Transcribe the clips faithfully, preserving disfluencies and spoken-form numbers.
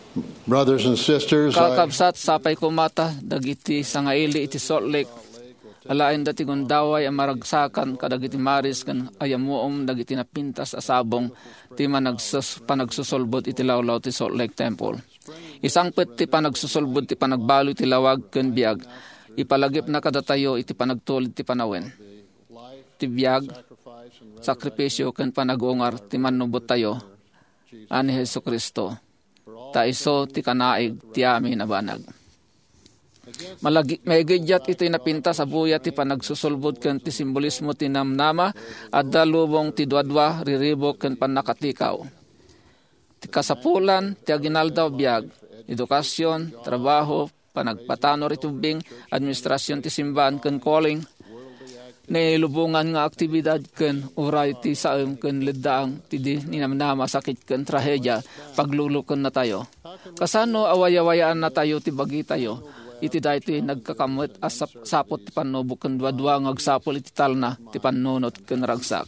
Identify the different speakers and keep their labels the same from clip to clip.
Speaker 1: Brothers and sisters, I,
Speaker 2: Kakabsat sapay kumata dagiti sangaili iti Salt Lake. Alain dati gundaway ang maragsakan kadagiti maris kan ayamuom dagiti napintas asabong ti managsus panagsusolbot iti lawlaw ti Salt Lake Temple. Isang pet ti panagsusolbot ti panagbalo ti lawag ken biag. Ipalagip na kadatayo iti panagtulid ti panawen. Ti biag, sakripisyo ken panagungar ti manubot tayo ani Hesu Kristo. Ta iso ti kanaig ti amin abanag. Malagi maigidjat ito'y napinta sa buya ti panagsusulbod ken ti simbolismo ti namnama at dalubong ti duadwa riribok ken panakatikaw. Ti kasapulan ti aginaldaw biag, edukasyon, trabaho, panagpatanor itubing, administrasyon ti simbahan ken calling, nailubungan nga aktibidad ken uray ti saem ken leddaang ti di ninamnama sakit ken trahedya pagluluken na tayo. Kasano away-awayaan na tayo ti bagi tayo. Iti dayti nagkakamot as sapot ti panubok ken duadwa ngagsapol iti talna ti pannunot ken ragsak.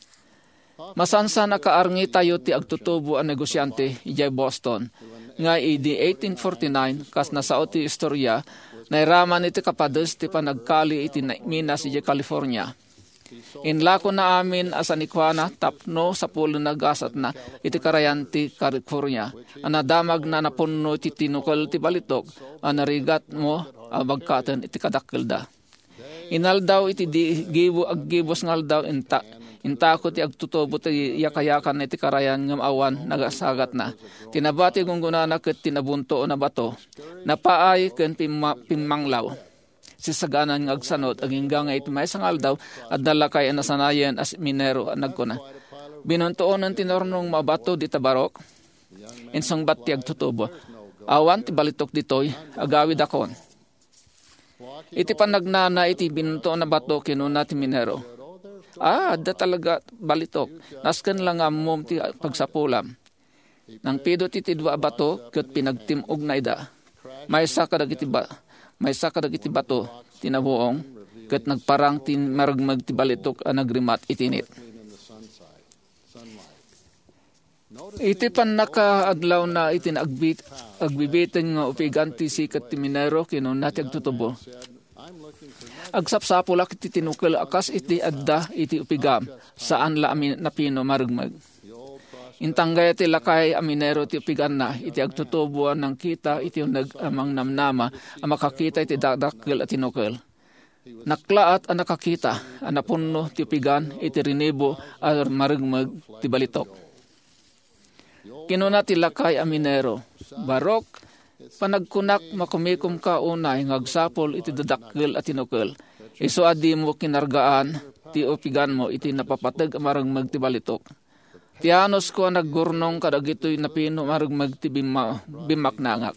Speaker 2: Masansa nakaarngi tayo ti agtutubo a negosyante ijay Boston nga idi eighteen forty-nine kas nasao ti istorya nairaman iti kapades ti panagkali iti Minas ijay California. Inlako na amin asanikwana tapno sa pulo nagasat na iti karayan ti California. Anadamag na napunno iti tinukol ti balitok anarigat mo abagkatan iti kadakkelda. Inaldaw iti di gibo aggibos ngaldaw inta intako ti agtutubo ti yakayakan iti karayan ngem awan nagasagat na. Tinabati gungguna ket tinabunto na bato. Napaay ken pimma, pimmanglaw. Si saganan ng agsanot, ang hingga nga iti may sangal daw, at dalakay ang nasanayan as minero ang nagkuna. Binuntoon ang tinornong mabato di tabarok, insang bat ti agtutubo. Awan ti balitok ditoy, agawid akon. Iti panagnana iti binuntoon na bato kinuna ti minero. Ah, da talaga balitok. Nasken lang amom ti pagsapulam. Nang pido ti tidwa bato, ket pinagtimog na ida. May sakadag iti ba. May sakadag iti bato, tinabuong, ket nagparang tin maragmag ti balitok a nagrimat itinit. Iti pan nakaadlaw na itin agbit, agbibitin nga upigan ti sikat ti minero kinun nati agtutubo. Agsapsapulak iti tinukil akas iti adda iti upigam saan la amin napino maragmag. Intanggay iti lakay a minero ti upigan na iti agtutubuan ng kita iti nag-amang namnama a makakita iti dakdakkel at tinukil. Naklaat a nakakita a napunno ti upigan iti rinibo a maragmag ti balitok. Kinuna ti lakay a minero, barok, panagkunak makumikum ka unay ngagsapol iti dadakkel at tinukil. Iso adi mo kinargaan ti upigan mo iti napapatag a maragmag ti balitok. Tianos ko naggurnong kadagitoy napino maragmag ti bima, bimaknangak.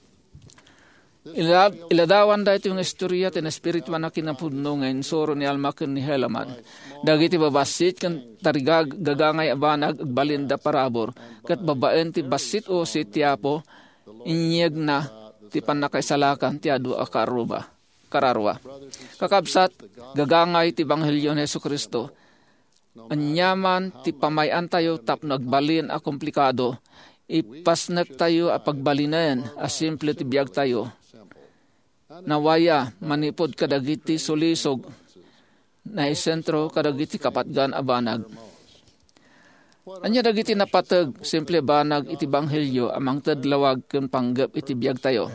Speaker 2: Ila, iladawan da ito yung istorya tin espiritu na kinapudno ngayon soro ni Almaken ni Helaman. Dagiti babasit kan tarigag gagangay abanag agbalinda parabor kat babaen ti basit o si tiapo inyeg na ti panakaisalakan ti adu akaruba kararwa. Kakabsat gagangay ti Banghelyo ni Hesu Kristo. Anyaman ti pamayan tayo tap nagbalin a komplikado, ipasnek tayo a pagbalinan a simple ti biag tayo. Nawaya manipod kadagiti sulisog na isentro kadagiti kapatgan a banag. Anya dagiti napateg simple banag iti Banghelyo amang tadlawag ken panggep iti biag tayo.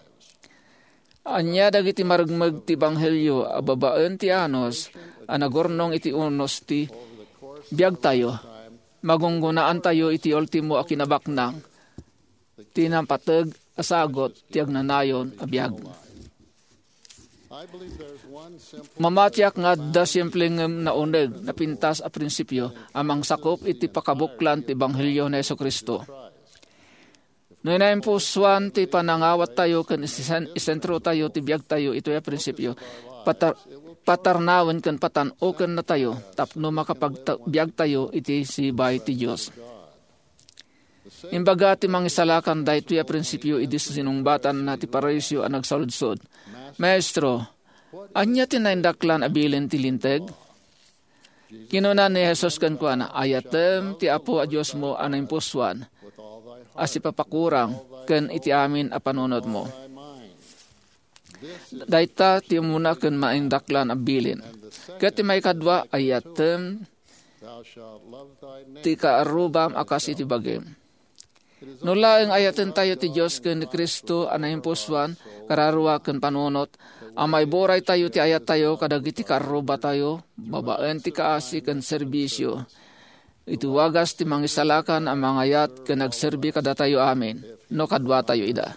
Speaker 2: Anya dagiti maragmeg ti Banghelyo a babaen ti anos a nagornong iti unos ti biag tayo, magunggunaan tayo iti ultimo a kinabaknang, tinampatag asagot ti agnanayon a biag. Mamatiak nga da simpleng nauneg na pintas a prinsipyo amang sakop iti pakabuklan ti Banghelyo ni Hesu Kristo. No inaimpusuan ti panangawat tayo kan isentro tayo ti biag tayo ito ya prinsipyo. Patar patarnawan kan patan-oken na tayo tapno makapagbiag tayo iti sibay ti Dios. Imbaga ti mangisalakan da ito ya prinsipyo iti sinungbatan na ti paraisyo ang nagsaludsod. Maestro, anya tinaindaklan abilin ti linteg? Kinuna ni Jesus kan kuana, ayatem ti apo a Dios mo anang puswan. as ipapakurang ken iti amin a panunod mo. Dayta ti muna ken maindaklan a bilin. Ket ti may kadwa ayatem ti kaarubam akas iti bagim. Nula ang ayaten tayo ti Diyos ken ni Kristo anahimpuswan kararwa ken panunot. Amay boray tayo ti ayat tayo kadagiti karuba tayo babaen ti kaasi ken serbisyo. Ituwagas ti mangisalakan ang mga ayat ken nagserbi kada tayo amin. No kadwa tayo ida.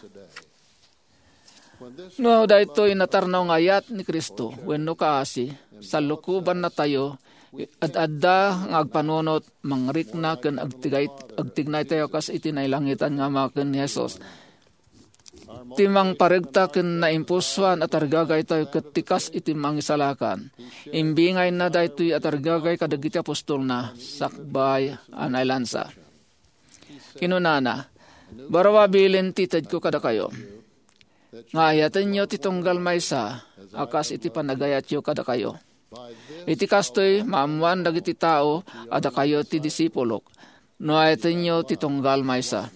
Speaker 2: No dayto inatarnaw nga ayat ni Kristo wenno kaasi sa lukuban na tayo ad-adda nga agpanunot mangrikna ken agtigay agtignay tayo kas iti nailangitan nga maken ni Jesus. Timang paregta ken naimpuswan at argagay tayo ket tikas iti mangisalakan. Imbingay na daytoy at argagay kadagiti apostol na sakbay anay lansa. Kinunana, barawa bilin tited ko kada kayo. Nga ayaten nyo titunggal maysa, akas iti panagayat yo kada kayo. Iti kastoy maamuan dagiti tao, ada kayo ti disipulok. No ayaten nyo titunggal maysa.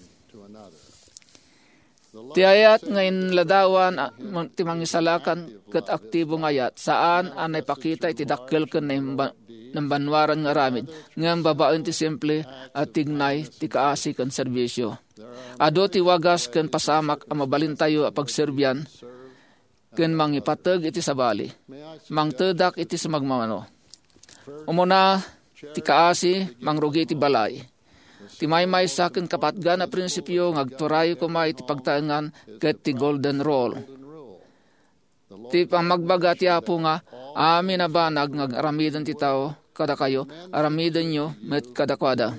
Speaker 2: Ti ayat ngayon ladawan, ti mangisalakan ket aktibong ayat, saan anay pakita iti dakkel ken ng banwaran nga ramid, ngam babaen ti simple at tignay ti kaasi ken serbisyo. Ado ti wagas ken pasamak a mabalin tayo a pagserbyan ken mangipateg iti sabali. Mangtedak iti sumagmamano. Umuna ti kaasi mangrugi iti balay. Ti maymay sa ken kapatgan a prinsipyo ngagturayo kumay ti pagtaengan ket ti golden rule. Ti pamagbaga ti apo nga amin na banag ngagaramidan ti tao kada kayo aramidan nyo met kada kwada.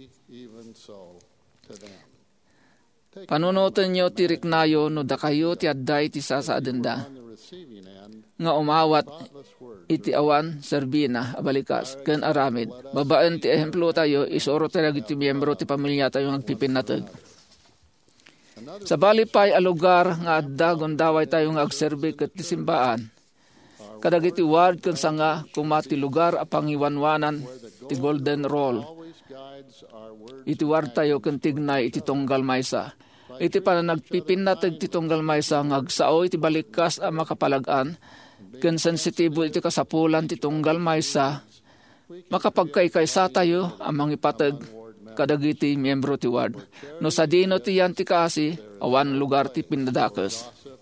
Speaker 2: Panunutan nyo ti riknayo no da kayo ti adday ti sasaadenda. Nga umawat iti awan serbina abalikas ken aramid. Babaen ti ehemplo tayo isuro tayo iti miyembro ti pamilya tayo nagpipinateg. Sa balipay a lugar nga adda gondaway tayo nga agserbi ket ti simbaan. Kadagiti ward ken sanga kumati lugar a pangiwanwanan ti golden rule. Iti ward tayo ken tignay iti tunggal maysa. Iti pa nagpipinateg ti tunggal maysa ngagsao iti balikas a makapalagan ken sensitibo iti kasapulan ti tunggal maysa makapagkaykaysa tayo ang mangipateg kadagiti miyembro ti ward. No sa dino ti yan ti kaasi awan lugar ti pinadakes.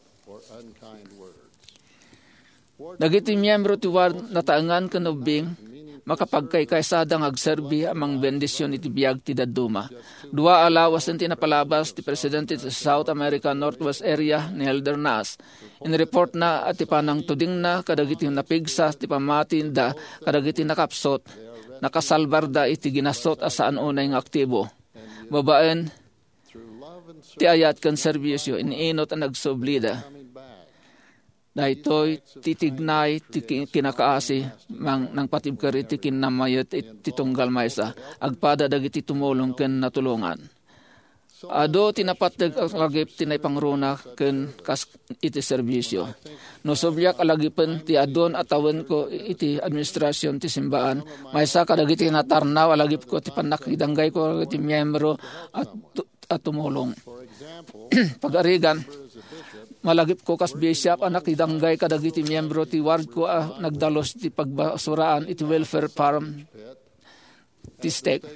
Speaker 2: Dagiti miyembro ti ward nataengan ken ubing makapagkaykaysadang agserbi amang bendisyon iti biyag ti dadduma. Dua alawas ang tinapalabas ti Presidente sa South America Northwest Area ni Elder Nas. In report na at ipanang tuding na kadagiti napigsa ti pamatinda kadagiti nakapsot nakasalbarda iti ginasot asaan unay nga aktibo. Babaen ti ayat kan serbisyo iniinot ang nagsublida. Daytoy titignay ti kinakaasi mang nang patibkar iti kinamayot iti tunggal maysa agpada dagiti tumulong ken natulungan. Ado tinapateg agip tinay pangruna ken kas iti serbisyo. No subyak alagipen ti adon atawen ko iti administrasyon ti simbaan maysa kadagiti natarnaw alagip ko ti panakidanggay ko iti miyembro at at tumulong. Pag-arigan malagip ko kas bishop anak idanggay kadagiti miyembro ti ward ko ah, nagdalos ti pagbasuraan iti welfare farm ti stake.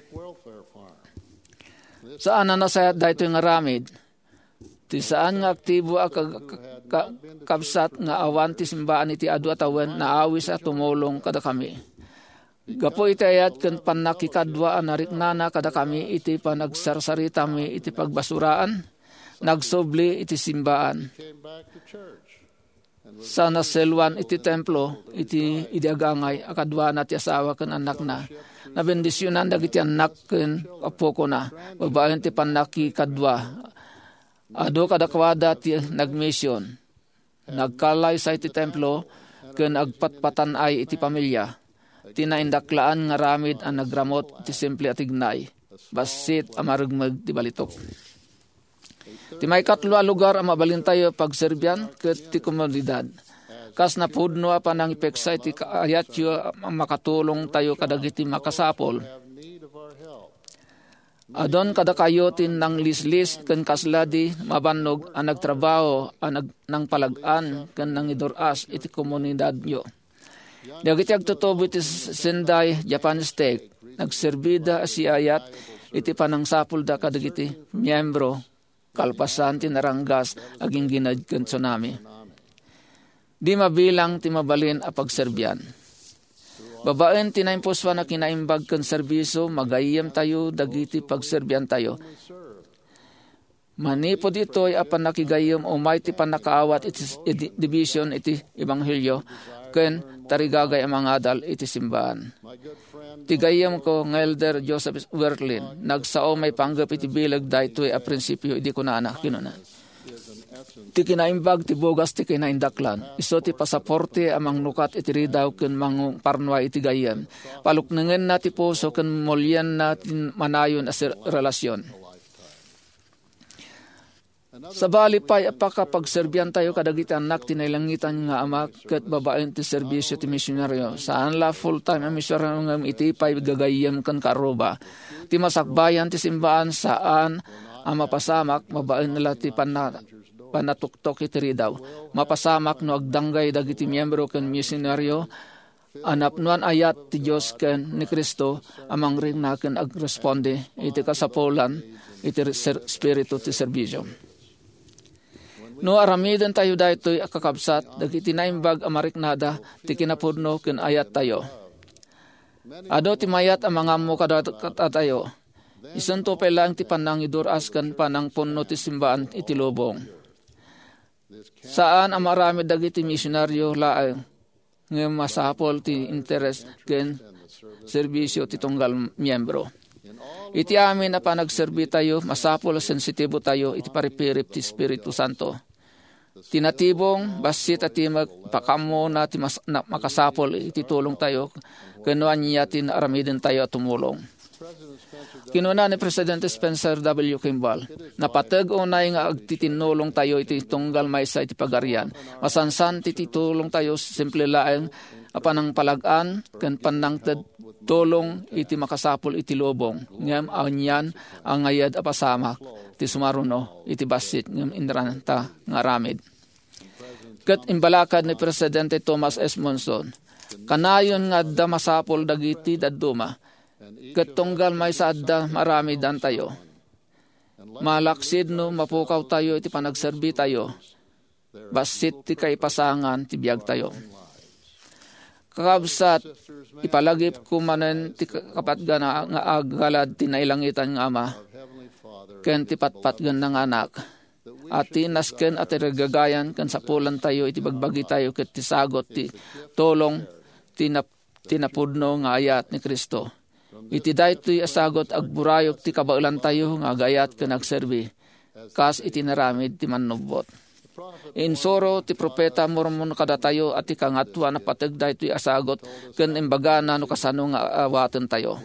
Speaker 2: Saan na nasayat dahito nga ramid? Ti saan nga aktibo a kabsat nga awan ti simbaan iti adu atawen na awis at tumulong kada kami. Gapo iti ayat ken panakikadwa anariknana kada kami iti panagsarsarita mi iti pagbasuraan. Nagsobli iti simbaan. Sa naselwan iti templo, iti idiagangay, akadwa na ti asawa ken anak na. Nabendisyonan dagiti anak ken apo ko na. Babaen ti panaki kadwa. Ado kadakwada ti nagmission. Nagkalay sa iti templo, ken agpatpatanay iti pamilya. Tinaindaklaan nga ramid ang nagramot iti simple atignay. Basit amarugmag ti balitok. Ti may katlo a lugar ang mabalin tayo pagserbyan ket ti komunidad. Kas napudno pa nang ipeksa iti kaayat yu makatulong tayo kadagiti makasapol. Adon kada kayotin ng lislis ken kasladi mabannog ang nagtrabaho ang nag, nang palagan ken nang iduras iti komunidad nyo. Dagiti agtutubo iti Sendai Japan State nagserbida si ayat iti panangsapul da kadagiti miyembro kalpasan ti naranggas aging ginad ken tsunami. Di mabilang ti mabalin a pagserbyan. Babaen tinaimpuswa na kinaimbag ken serbisyo magayem tayo dagiti pagserbyan tayo. Manipod ito'y apan nakigayem o may ti panakaawat iti, iti division iti ebanghelyo ken tarigagay ang mga adal iti simbahan. Tigayem ko ng Elder Joseph Wertlin nagsao may panggap iti bilag daytoy a prinsipyo idi ko na anak kinuna. Ti kinaimbag ti bogas ti kinaindaklan. Iso ti pasaporte amang nukat iti ridaw ken mangung parnwa iti gayem. Paluknengen na ti puso ken molyen na ti manayon as relasyon. Sa bali pa'y apaka pagserbyan tayo kadagiti anak tinailangitan nga ama ket babaen ti serbisyo ti misyonaryo. Saan la full-time ang misyonaryo nga iti pa'y gagayem ken karuba. Ti masakbayan ti simbahan saan ang mapasamak mabaen nila ti panat panatuktok iti ridaw. Mapasamak no agdanggay dagiti miyembro ken misyonaryo anapnuan ayat ti Dios ken ni Kristo amang ring naken agresponde iti kasapulan iti spiritu ti serbisyo. No aramiden tayo daytoy akakabsat dagiti naimbag amariknada ti kinapudno ken ayat tayo. Ado ti mayat ang mga mo kadata tayo. Isunto pa lang ti panang iduras ken panang punno ti simbahan iti lubong. Saan ang marami dagiti misyonaryo laeng nga masapol ti interes ken serbisyo ti tunggal miyembro. Iti amin na panagserbi tayo, masapol sensitibo tayo iti paripirip ti Espiritu Santo. Tinatibong basit at magpakamo na ti mas, na, makasapol iti tulong tayo kenuan niya tin aramiden tayo at tumulong. Kinuna ni Presidente Spencer W. Kimball, napatag unay nga agtitinulong tayo iti tunggal maysa iti pagarian. Masansan ti titulong tayo simple laeng apanang palagaan ken panangted tulong iti makasapol iti lubong. Ngem anyan ang ngayad apasamak ti sumaruno iti basit ngem inranta nga ramid. Ket imbalakad ni Presidente Thomas S. Monson, kanayon nga adda masapol dagiti dadduma. Ket tunggal may sadda marami dan tayo. Malaksid no mapukaw tayo iti panagserbi tayo. Basit ti kaipasangan ti biag tayo. Kakabsat ipalagip kumanen ti kapatgana nga aggalad ti nailangitan nga ama. Ken ti patpatgan ng anak. At ti nasken at iragagayan ken sapulan tayo iti bagbagi tayo ket ti sagot ti tulong tinap, tinapudno nga ayat ni Kristo. Iti daytoy asagot agburayok ti kabaulan tayo nga gayat ken agserbi. Kas iti naramid ti manubot. Insoro ti propeta Mormon kada tayo at ti kangatwa na pateg daytoy asagot ken imbaga na no kasano nga awaten tayo.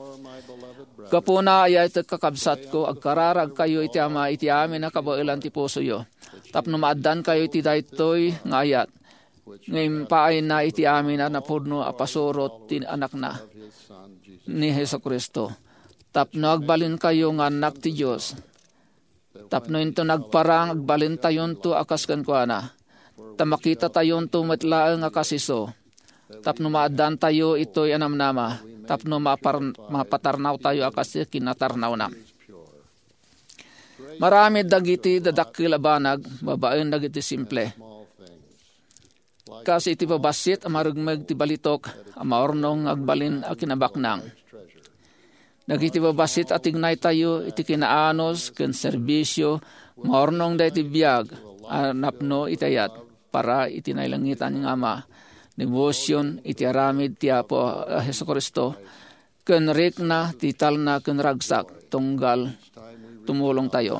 Speaker 2: Kapuna ayat kakabsat ko agkararag kayo iti ama iti amin na kabaulan ti puso yo. Tapno maaddan kayo iti daytoy nga ayat. Ngayon paay na iti amin na napudno apasurot ti anak na ni Hesus Kristo. Tapno agbalin kayo nga anak ti Diyos. Tapno into nagparang agbalin tayon to akas kan kuana. Tamakita tayon to metlaeng akas iso. Tapno maadan tayo ito'y anamnama. Tapno mapar, mapatarnaw tayo akas kinatarnaw na. Marami dagiti dadakil abanag, babaen dagiti simple. Kasi iti babasit amarugmeg ti balitok amaornong agbalin a kinabaknang. Dagiti babasit at ignay tayo iti kinaanos ken serbisyo maornong da iti biag anapno itayat para iti nailangitan ng ama. Devotion iti aramid ti Apo uh, Hesus Kristo ken rikna ti talna ken ragsak tunggal tumulong tayo.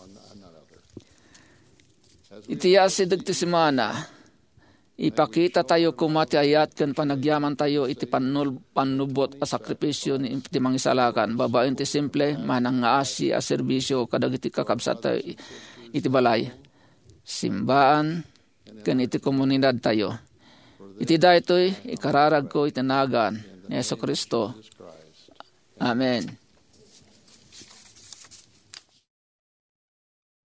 Speaker 2: Iti asideg ti semana ipakita tayo kumati ayat ken panagyaman tayo iti panul panubot a sakripisyo ni iti mangisalakan. Babaen ti simple manang nga asi a serbisyo kadagiti kakabsat tayo iti balay. Simbaan ken iti komunidad tayo. Iti daytoy ikararag ko itinagan ni Hesus Kristo. Amen.